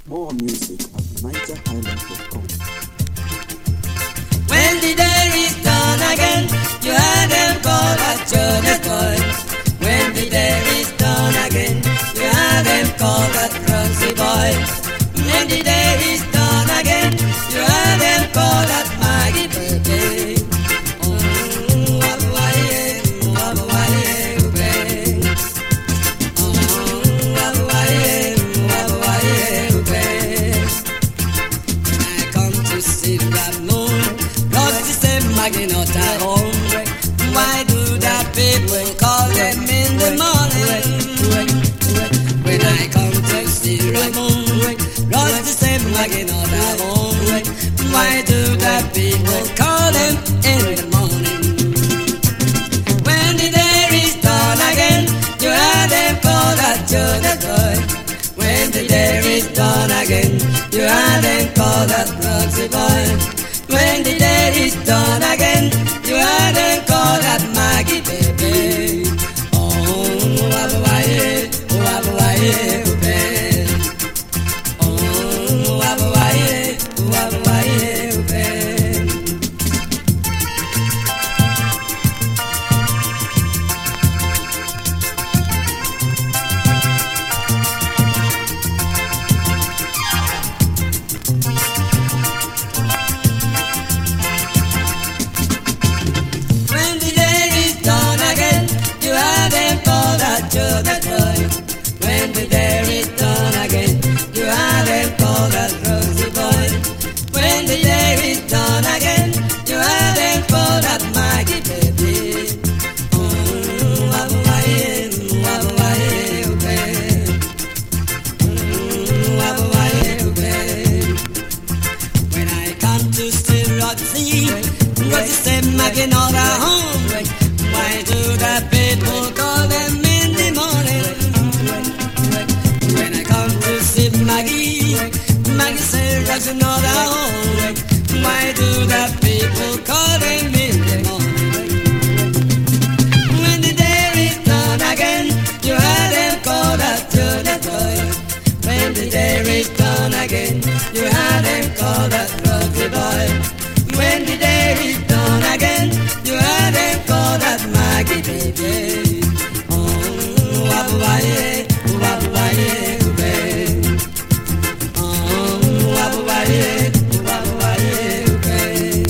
More music at NigerHighland.com. When the day is done again, you heard them call at children's toys. When the day is done again, you heard them call at Roxy Boys. When the day is done again, you heard them call at Maggie Birthday. Not at home. Why do the people call them in the morning? When I come to see Ramon, Ross the same Maggie not at home. Why do the people call them in the morning? When the day is done again, you heard them call that Jonas boy. When the day is done again, you heard them call that Roxy boy. When the day is done again, you heard them call that Maggie baby. Oh, wabawaye, wabawaye, ube. Oh, wabawaye, wabawaye, ube. When the day is done again, you heard them call that Rosie boy. When the day is done again, you heard them call that Maggie baby. Oh, wabawaye, wabawaye, ube. Wabawaye, ube. When I come to see Roxy, Roxy said Maggie not at home. Why do the people call them in the morning? When I come to see Maggie, Maggie says Roxy not at home. Why do the people call them in the morning? When the day is done again, you heard them call that Jonas boy. When the day is done again, you heard them call that Roxy boy. When the day is done again, you heard them call that Maggie baby. Oh, wabawaye, wabawaye, ube. Oh, wabawaye, wabawaye, ube.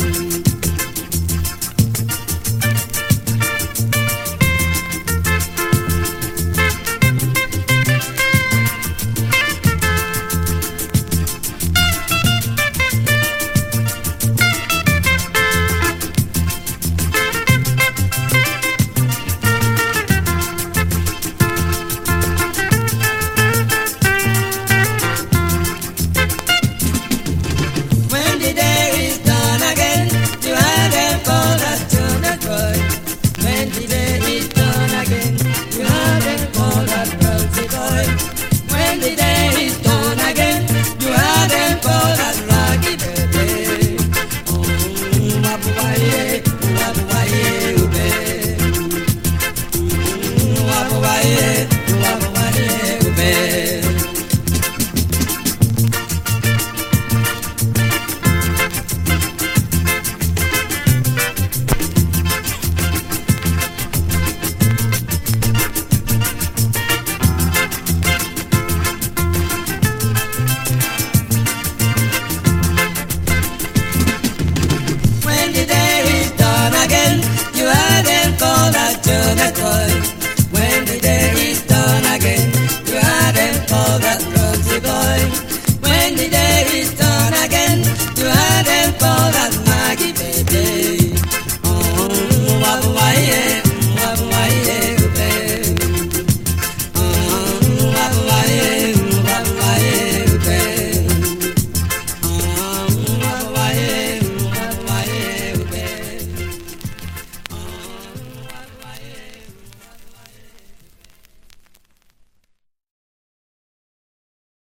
Maggie baby. Oh, wabawaye.